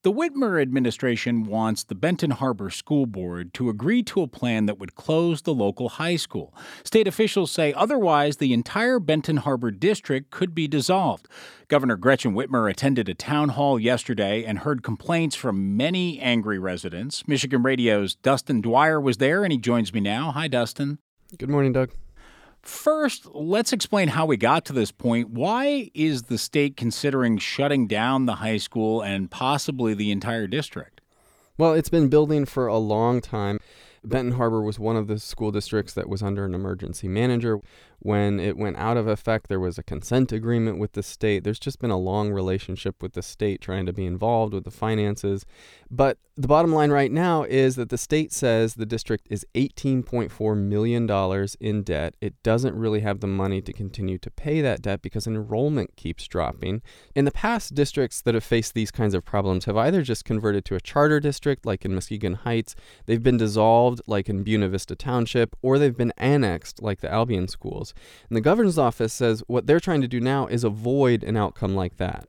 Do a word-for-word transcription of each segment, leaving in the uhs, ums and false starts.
The Whitmer administration wants the Benton Harbor School Board to agree to a plan that would close the local high school. State officials say otherwise the entire Benton Harbor district could be dissolved. Governor Gretchen Whitmer attended a town hall yesterday and heard complaints from many angry residents. Michigan Radio's Dustin Dwyer was there, and he joins me now. Hi, Dustin. Good morning, Doug. First, let's explain how we got to this point. Why is the state considering shutting down the high school and possibly the entire district? Well, it's been building for a long time. Benton Harbor was one of the school districts that was under an emergency manager. When it went out of effect, there was a consent agreement with the state. There's just been a long relationship with the state trying to be involved with the finances. But the bottom line right now is that the state says the district is eighteen point four million dollars in debt. It doesn't really have the money to continue to pay that debt because enrollment keeps dropping. In the past, districts that have faced these kinds of problems have either just converted to a charter district, like in Muskegon Heights, they've been dissolved, like in Buena Vista Township, or they've been annexed, like the Albion schools. And the governor's office says what they're trying to do now is avoid an outcome like that.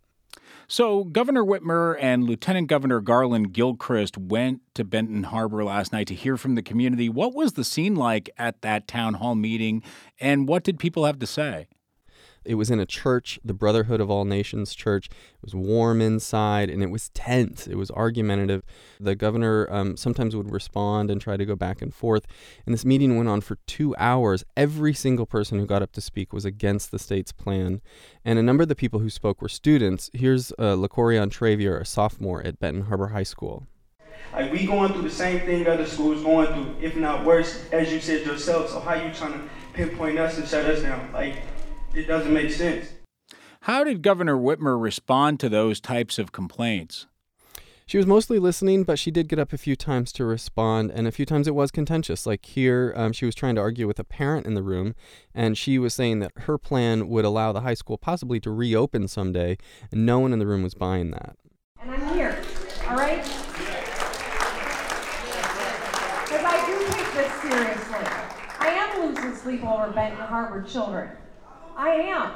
So Governor Whitmer and Lieutenant Governor Garland Gilchrist went to Benton Harbor last night to hear from the community. What was the scene like at that town hall meeting, and what did people have to say? It was in a church, the Brotherhood of All Nations Church. It was warm inside, and it was tense. It was argumentative. The governor um, sometimes would respond and try to go back and forth. And this meeting went on for two hours. Every single person who got up to speak was against the state's plan. And a number of the people who spoke were students. Here's uh, LaCorian Travier, a sophomore at Benton Harbor High School. Like, we going through the same thing other schools going through, if not worse, as you said yourself. So how you trying to pinpoint us and shut us down? Like, it doesn't make sense. How did Governor Whitmer respond to those types of complaints? She was mostly listening, but she did get up a few times to respond, and a few times it was contentious. Like here, um, she was trying to argue with a parent in the room, and she was saying that her plan would allow the high school possibly to reopen someday, and no one in the room was buying that. And I'm here, all right? Because I do take this seriously. I am losing sleep over Benton Harbor children. I am.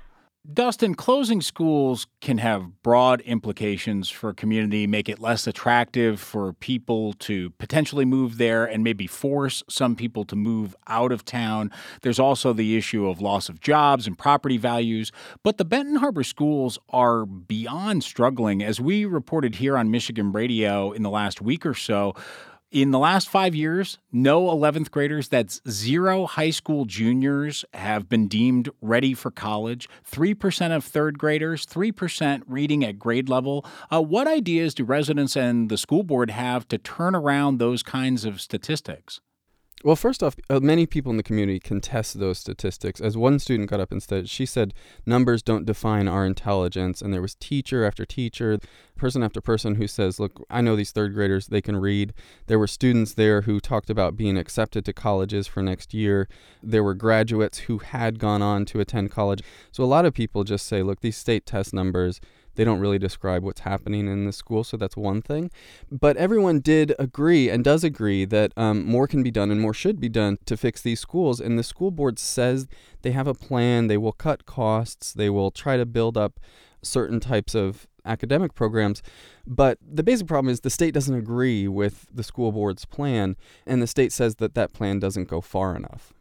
Dustin, closing schools can have broad implications for a community, make it less attractive for people to potentially move there and maybe force some people to move out of town. There's also the issue of loss of jobs and property values. But the Benton Harbor schools are beyond struggling. As we reported here on Michigan Radio in the last week or so, in the last five years, no eleventh graders, that's zero high school juniors, have been deemed ready for college. three percent of third graders, three percent reading at grade level. Uh, what ideas do residents and the school board have to turn around those kinds of statistics? Well, first off, uh, many people in the community contest those statistics. As one student got up and said, she said, numbers don't define our intelligence. And there was teacher after teacher, person after person who says, look, I know these third graders, they can read. There were students there who talked about being accepted to colleges for next year. There were graduates who had gone on to attend college. So a lot of people just say, look, these state test numbers, they don't really describe what's happening in the school, so that's one thing. But everyone did agree and does agree that um, more can be done and more should be done to fix these schools. And the school board says they have a plan. They will cut costs. They will try to build up certain types of academic programs. But the basic problem is the state doesn't agree with the school board's plan, and the state says that that plan doesn't go far enough.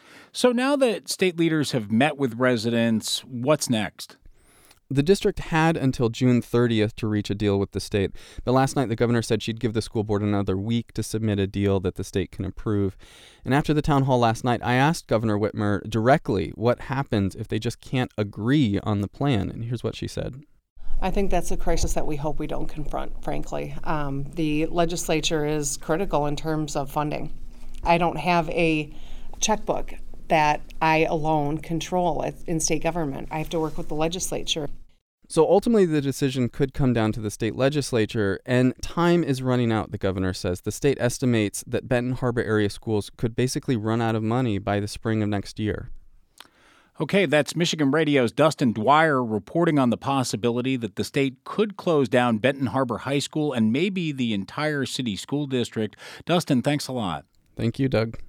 So now that state leaders have met with residents, what's next? The district had until June thirtieth to reach a deal with the state, but last night the governor said she'd give the school board another week to submit a deal that the state can approve. And after the town hall last night, I asked Governor Whitmer directly what happens if they just can't agree on the plan, and here's what she said. I think that's a crisis that we hope we don't confront, frankly. Um, the legislature is critical in terms of funding. I don't have a checkbook that I alone control in state government. I have to work with the legislature. So ultimately, the decision could come down to the state legislature, and time is running out, the governor says. The state estimates that Benton Harbor area schools could basically run out of money by the spring of next year. Okay, that's Michigan Radio's Dustin Dwyer reporting on the possibility that the state could close down Benton Harbor High School and maybe the entire city school district. Dustin, thanks a lot. Thank you, Doug.